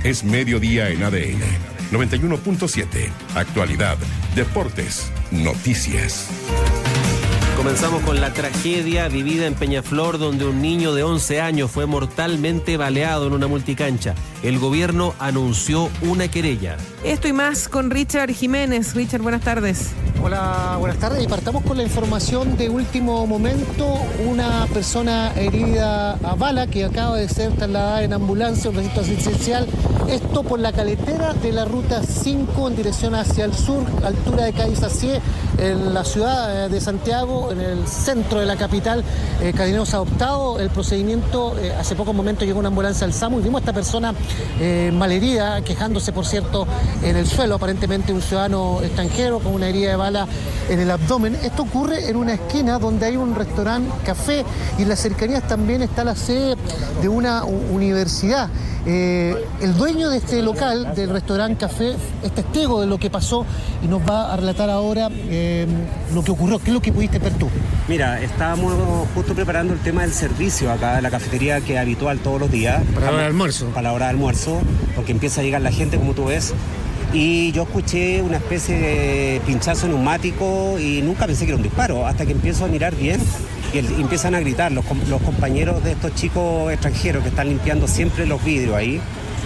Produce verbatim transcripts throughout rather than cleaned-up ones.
es mediodía en A D N. noventa y uno punto siete. Actualidad, deportes, noticias. Comenzamos con la tragedia vivida en Peñaflor, donde un niño de once años fue mortalmente baleado en una multicancha. El gobierno anunció una querella. Esto y más con Richard Jiménez. Richard, buenas tardes. Hola, buenas tardes. Y partamos con la información de último momento. Una persona herida a bala que acaba de ser trasladada en ambulancia a un recinto asistencial. Esto por la caletera de la ruta cinco en dirección hacia el sur, altura de calle Sacié, en la ciudad de Santiago, en el centro de la capital. Eh, Carabineros ha adoptado el procedimiento. Eh, hace pocos momentos llegó una ambulancia al SAMU y vimos a esta persona eh, malherida, quejándose, por cierto, en el suelo, aparentemente un ciudadano extranjero con una herida de bala en el abdomen. Esto ocurre en una esquina donde hay un restaurante café y en las cercanías también está la sede de una universidad. Eh, el dueño de este local, del restaurante café, es testigo de lo que pasó y nos va a relatar ahora eh, lo que ocurrió. ¿Qué es lo que pudiste ver tú? Mira, estábamos justo preparando el tema del servicio acá en la cafetería, que es habitual todos los días. Para la hora de almuerzo. Para la hora de almuerzo, porque empieza a llegar la gente, como tú ves. Y yo escuché una especie de pinchazo neumático y nunca pensé que era un disparo, hasta que empiezo a mirar bien y el, empiezan a gritar los, los compañeros de estos chicos extranjeros que están limpiando siempre los vidrios ahí.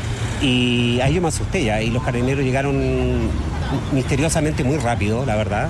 Y ahí yo me asusté ya, y los carabineros llegaron misteriosamente muy rápido, la verdad.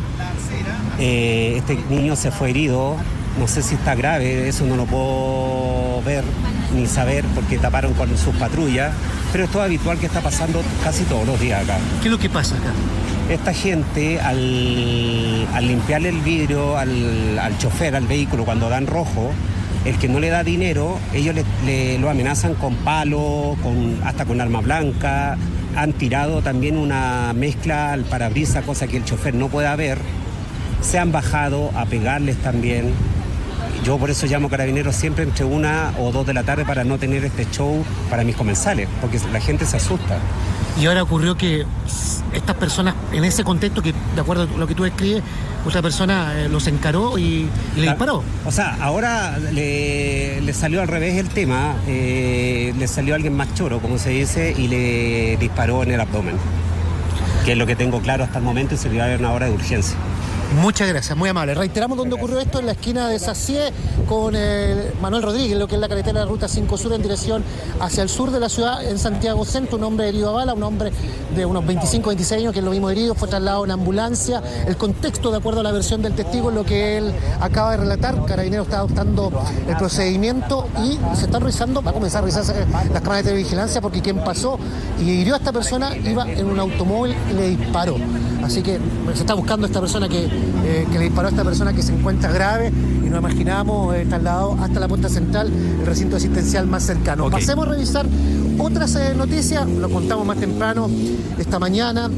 Eh, este niño se fue herido, no sé si está grave, eso no lo puedo ver ni saber porque taparon con sus patrullas, pero es todo habitual que está pasando casi todos los días acá. ¿Qué es lo que pasa acá? Esta gente, al, al limpiarle el vidrio al, al chofer, al vehículo, cuando dan rojo, el que no le da dinero, ellos le, le, lo amenazan con palo, con, hasta con arma blanca. Han tirado también una mezcla al parabrisas, cosa que el chofer no pueda ver. Se han bajado a pegarles también. Yo por eso llamo a Carabineros siempre entre una o dos de la tarde para no tener este show para mis comensales, porque la gente se asusta. Y ahora ocurrió que estas personas, en ese contexto que, de acuerdo a lo que tú describes, otra persona eh, los encaró y, y le la, disparó. O sea, ahora le, le salió al revés el tema, eh, le salió alguien más choro, como se dice, y le disparó en el abdomen, que es lo que tengo claro hasta el momento y se le va a dar una hora de urgencia. Muchas gracias, muy amable. Reiteramos dónde ocurrió esto, en la esquina de Sacié con eh, Manuel Rodríguez, lo que es la carretera de la ruta cinco Sur en dirección hacia el sur de la ciudad, en Santiago Centro. Un hombre herido a bala, un hombre de unos veinticinco, veintiséis años, que es lo mismo herido, fue trasladado en ambulancia. El contexto, de acuerdo a la versión del testigo, es lo que él acaba de relatar. Carabineros está adoptando el procedimiento y se están revisando, va a comenzar a revisarse las cámaras de vigilancia, porque quien pasó y hirió a esta persona iba en un automóvil y le disparó. Así que se está buscando a esta persona que, eh, que le disparó a esta persona, que se encuentra grave, y nos imaginamos eh, trasladado hasta la puerta central, el recinto asistencial más cercano. Okay. Pasemos a revisar otras eh, noticias, lo contamos más temprano esta mañana.